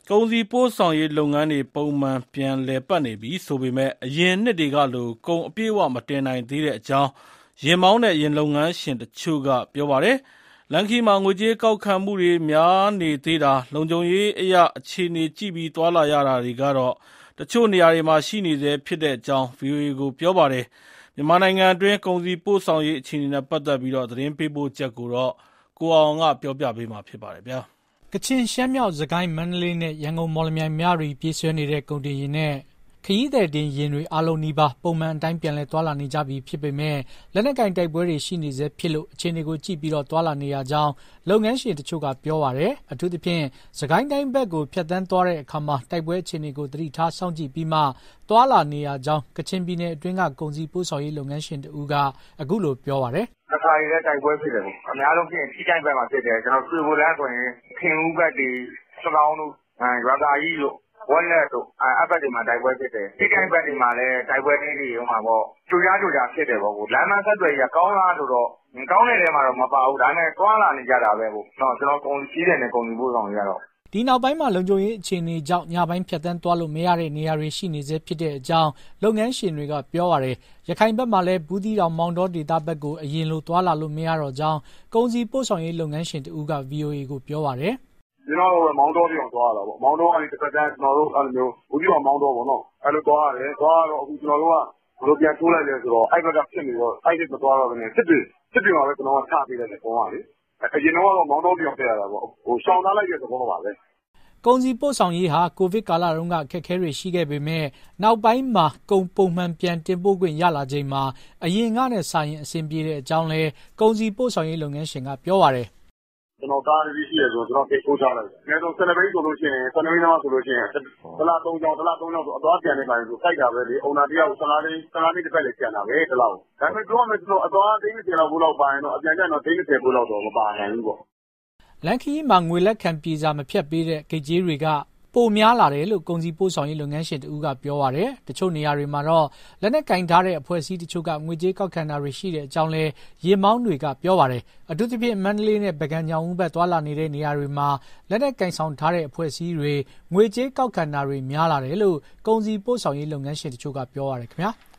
ကုန်စည်ပို့ဆောင်ရေးလုပ်ငန်းတွေပုံမှန်ပြန်လည်ပတ်နေပြီဆိုပေမဲ့အရင်နှစ်တွေကလိုကုန်အပြည့်အဝမတင်နိုင်သေးတဲ့အကြောင်းယာဉ်မောင်းနဲ့ယာဉ်လုပ်ငန်းရှင်တချို့ကပြောပါတယ်။လမ်းခရီးမှာငွေကြေးကောက်ခံမှုတွေများနေသေးတာလုံခြုံရေးအရအခြေအနေကြည့်ပြီးသွားလာရတာတွေကတော့တချို့နေရာတွေမှာရှိနေသေးဖြစ်တဲ့အကြောင်း VOA ကိုပြောပါတယ်။မြန်မာနိုင်ငံအတွင်းကုန်စည်ပို့ဆောင်ရေးအခြေအနေနဲ့ပတ်သက်ပြီးသတင်းပေးပို့ချက်ကိုတော့ကိုအောင်ကပြောပြပေးမှာဖြစ်ပါတယ်ဗျာ။ကချင်ရှမ်းမြောက်စကိုင်းမန္တလေးနဲ့ရန်ကုန်မော်လမြိုင်မြရီပြေးဆွဲနေတဲ့ကုန်တင်ယာဉ်နဲ့ခရီးသည်တင်ယာဉ်တွေအားလုံးနီးပါးပုံမှန်အတိုင်းပြန်လည်သွားလာနေကြပြီဖြစ်ပေမဲ့လက်နက်ကင်တိုက်ပွဲတွေရှိနေစေဖြစ်လို့အခြေအနေကိုကြည့်ပြီးသွားလာနေရကြောင်းလုပ်ငန်းရှင်တချို့ကပြောပါတယ်။အထူးသဖြင့်စကိုင်းတိုင်းဘက်ကိုဖြတ်တန်းသွားတဲ့အခါမှာတိုက်ပွဲအခြေအနေကိုသတိထားစောင့်ကြည့်ပြီးမှသွားလာနေရကြောင်းကချင်ပြည်နယ်အတွင်းကကုန်စည်ပို့ဆောင်ရေးလုပ်ငန်းရှင်တဦးကအခုလိုပြောပါတယ်။တစ်ခါရတဲ့တိုက်ပွဲဖြစ်တယ်ပေါ့။အများဆုံးဖြစ်ရင်ထိတိုင်းဘက်မှာဖြစ်တယ်။ကျွန်တော်တွေ့ဖို့လဲဆိုရင်ခင်ဦးဘက်တွေစကောင်းတို့ရွာသာကြီးတို့ဝက်လက်တို့အဲ့ဘက်တွေမှာတိုက်ပွဲဖြစ်တယ်။ထိတိုင်းဘက်တွေမှာလည်းတိုက်ပွဲလေးတွေဟိုမှာပေါ့ကြိုကြားဖြစ်တယ်ပေါ့။လမ်းမဆက်သွယ်ရေးကောင်းလားဆိုတော့ကောင်းတဲ့နေရာမှာတော့မပါဘူး။ဒါပေမဲ့တွားလာနေကြတာပဲပေါ့။ကျွန်တော်ကုန်စည်တယ်နဲ့ကုန်စည်ပို့ဆောင်ရတော့ဒီနောက်ပိုင်းမှာလုံခြုံရေးအခြေအနေကြောင့်ညပိုင်းဖြတ်တန်းသွားလို့မရတဲ့နေရာတွေရှိနေစေဖြစ်တဲ့အကြောင်းလုပ်ငန်းရှင်တွေကပြောပါတယ်။ရခိုင်ဘက်မှာလည်းဘူးသီးတောင်မောင်တောဒေသဘက်ကိုအရင်လိုသွားလာလို့မရတော့ကြောင်းကုန်စည်ပို့ဆောင်ရေးလုပ်ငန်းရှင်တဦးက VOA ကိုပြောပါတယ်။ကျွန်တော်တို့မောင်တောပြောင်းသွားတာပေါ့။မောင်တောကနေတစ်ခါတည်းကျွန်တော်တို့အဲ့လိုမျိုးဘူးသီးတောင်မောင်တောပေါ့နော်။အဲ့လိုသွားရတယ်။သွားတော့အခုကျွန်တော်တို့ကဘယ်လိုပြန်ထိုးလိုက်လဲဆိုတော့အဲ့ဘက်ကဖြစ်နေတော့အဲ့ဒီမသွားတော့ဘဲနဲ့စစ်တွေမှာပဲကျွန်တော်ကချပေးလိုက်တယ်ပုံကလေ။အရင်တော့မောင်တောပြောင်းပြရတာပေါ့။ရှောင်းထားလိုက်တဲ့သဘောပါပဲ။ကုန်စည်ပို့ဆောင်ရေးဟာကိုဗစ်ကာလတုန်းကအခက်အခဲတွေရှိခဲ့ပေမဲ့နောက်ပိုင်းမှာကုန်ပုံမှန်ပြန်တင်ပို့ခွင့်ရလာချိန်မှာအရင်ကနဲ့စာရင်အဆင်ပြေတဲ့အကြောင်းလဲကုန်စည်ပို့ဆောင်ရေးလုပ်ငန်းရှင်ကပြောပါတယ်။ကျွန်တော်ကားလေးရှိရဆိုကျွန်တော်တိတ်ပို့ချလိုက်တယ်။အဲတော့12ဘိန်းဆိုလို့ရှိရင်12ဘိန်းတော့ဆိုလို့ရှိရင်တစ်လား3ကြောင်ဆိုအသွားပြန်နေပါရင်ဆိုစိုက်တာပဲလေ။အုံနာတယောက်15ဘိန်းတစ်ပတ်လေးကျန်တာပဲတစ်လောက်။ဒါပေမဲ့ပြောမယ်ဆိုတော့အသွား30လောက်ဘူးလောက်ပါရင်တော့အပြန်ကျတော့30ဘူးလောက်တော့မပါနိုင်ဘူးပေါ့။လန်ခီမှာငွေလက်ခံပြေစာမဖြတ်ပေးတဲ့ဂိတ်ကြီးတွေကပိုများလာတယ်လို့ကုန်စည်ပို့ဆောင်ရေးလုပ်ငန်းရှင်တဦးကပြောပါတယ်။တချို့နေရာတွေမှာတော့လက်နက်ကင်ထားတဲ့အဖွဲ့အစည်းတချို့ကငွေကြေးကောက်ခံတာတွေရှိတဲ့အကြောင်းလဲရေမောင်းတွေကပြောပါတယ်။အထူးသဖြင့်မန္တလေးနဲ့ဗကံညောင်ဦးဘက်သွားလာနေတဲ့နေရာတွေမှာလက်နက်ကင်ဆောင်ထားတဲ့အဖွဲ့အစည်းတွေငွေကြေးကောက်ခံတာတွေများလာတယ်လို့ကုန်စည်ပို့ဆောင်ရေးလုပ်ငန်းရှင်တချို့ကပြောရတယ်ခင်ဗျာ။